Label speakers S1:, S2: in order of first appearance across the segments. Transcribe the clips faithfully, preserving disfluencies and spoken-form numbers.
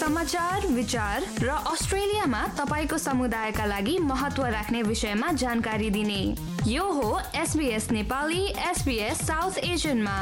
S1: समाचार, विचार र अस्ट्रेलियामा तपाईको समुदायका लागि महत्त्व राख्ने विषयमा जानकारी दिने यो हो एसबीएस नेपाली एसबीएस साउथ एशियनमा।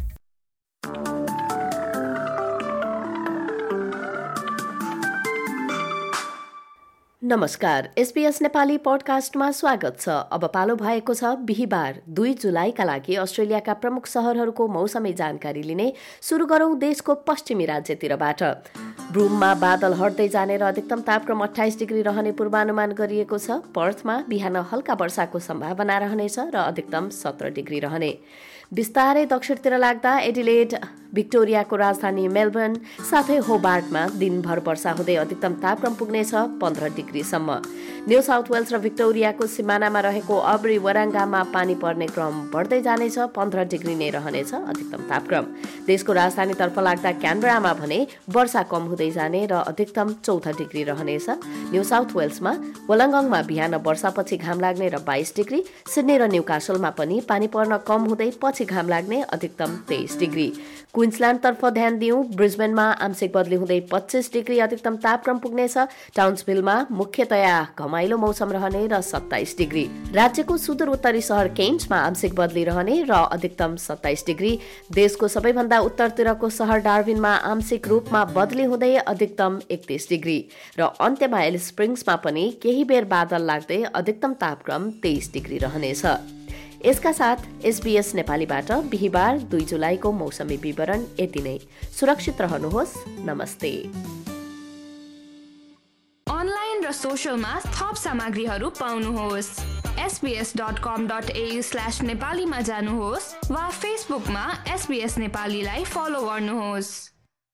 S2: नमस्कार, एसबीएस नेपाली पडकास्टमा स्वागत छ। अब पालो भएको छ बिहीबार दुई जुलाईका लागि अस्ट्रेलियाका प्रमुख शहरहरूको मौसमी जानकारी लिने। सुरु गरौं देशको पश्चिमी राज्यतिरबाट। ब्रुममा बादल हट्दै जाने र अधिकतम तापक्रम अठाइस डिग्री रहने पूर्वानुमान गरिएको छ। पर्थमा बिहान हल्का वर्षाको सम्भावना रहनेछ र अधिकतम सत्र डिग्री रहने। बिस्तारै दक्षिणतिर लाग्दा एडिलेड, भिक्टोरियाको राजधानी मेलबर्न साथै होबार्टमा दिनभर वर्षा हुँदै अधिकतम तापक्रम पुग्नेछ पन्ध्र डिग्रीसम्म। न्यू साउथ वेल्स र भिक्टोरियाको सिमानामा रहेको अब्री वराङ्गामा पानी पर्ने क्रम बढ्दै जानेछ, पन्ध्र डिग्री नै रहनेछ अधिकतम तापक्रम। देशको राजधानीतर्फ लाग्दा क्यानबरामा भने वर्षा कम हुँदै जाने र अधिकतम चौध डिग्री रहनेछ। न्यू साउथ वेल्समा वोलङ्गङमा बिहान वर्षापछि घाम लाग्ने र बाइस डिग्री। सिडनी र न्यूकासलमा पनि पानी पर्न कम हुँदै पछि घाम लाग्ने, अधिकतम तेइस डिग्री। क्विन्सल्यान्डतर्फ ध्यान दिउँ, ब्रिस्बेनमा आंशिक बदली हुँदै पच्चीस डिग्री अधिकतम तापक्रम पुग्नेछ। टाउन्सभिलमा मुख्यतया घमाइलो मौसम रहने र सत्ताइस डिग्री। राज्यको सुदूर उत्तरी सहर केन्समा आंशिक बदली रहने र अधिकतम सत्ताइस डिग्री। देशको सबैभन्दा उत्तरतिरको सहर डार्विनमा आंशिक रूपमा बदली हुँदै अधिकतम एकतीस डिग्री र अन्त्यमा एलिस स्प्रिङ्समा पनि केही बेर बादल लाग्दै अधिकतम तापक्रम तेइस डिग्री रहनेछ। यसका साथ एसबीएस नेपालीबाट बिहीबार दुई जुलाईको मौसमी विवरण यति नै। सुरक्षित रहनुहोस्। नमस्ते।
S1: अनलाइन र सोशलमा थप सामग्रीहरू पाउनुहोस्। SBS dot com dot AU slash नेपालीमा जानुहोस् वा फेसबुकमा एसबीएस नेपालीलाई फलो गर्नुहोस्।